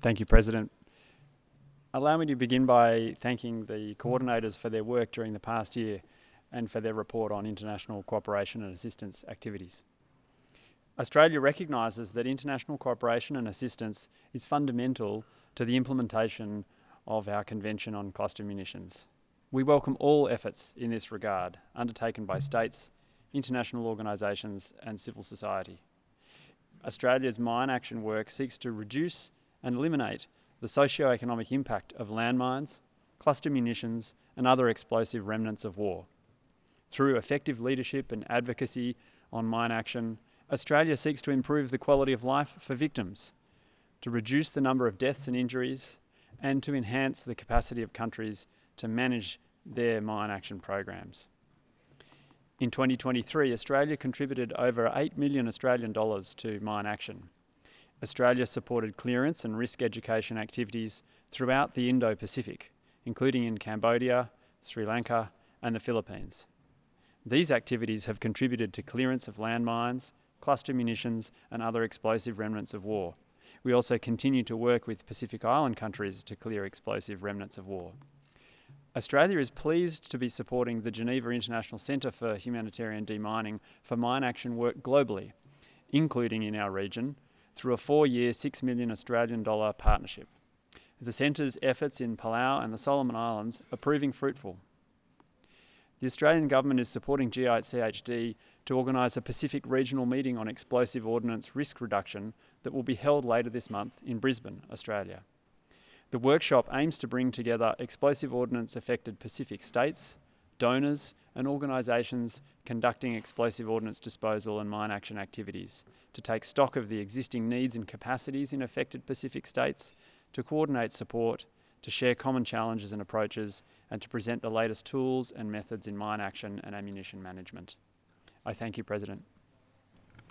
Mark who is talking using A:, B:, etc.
A: Thank you, President. Allow me to begin by thanking the coordinators for their work during the past year and for their report on international cooperation and assistance activities. Australia recognises that international cooperation and assistance is fundamental to the implementation of our Convention on Cluster Munitions. We welcome all efforts in this regard undertaken by states, international organisations and civil society. Australia's mine action work seeks to reduce and eliminate the socio-economic impact of landmines, cluster munitions and other explosive remnants of war. Through effective leadership and advocacy on mine action, Australia seeks to improve the quality of life for victims, to reduce the number of deaths and injuries, and to enhance the capacity of countries to manage their mine action programs. In 2023, Australia contributed over 8 million Australian dollars to mine action. Australia supported clearance and risk education activities throughout the Indo-Pacific, including in Cambodia, Sri Lanka and the Philippines. These activities have contributed to clearance of landmines, cluster munitions and other explosive remnants of war. We also continue to work with Pacific Island countries to clear explosive remnants of war. Australia is pleased to be supporting the Geneva International Centre for Humanitarian Demining for mine action work globally, including in our region, through a 4-year $6 million Australian dollar partnership. The Centre's efforts in Palau and the Solomon Islands are proving fruitful. The Australian Government is supporting GICHD to organise a Pacific regional meeting on explosive ordnance risk reduction that will be held later this month in Brisbane, Australia. The workshop aims to bring together explosive ordnance affected Pacific states, donors and organisations conducting explosive ordnance disposal and mine action activities to take stock of the existing needs and capacities in affected Pacific states, to coordinate support, to share common challenges and approaches, and to present the latest tools and methods in mine action and ammunition management. I thank you, President.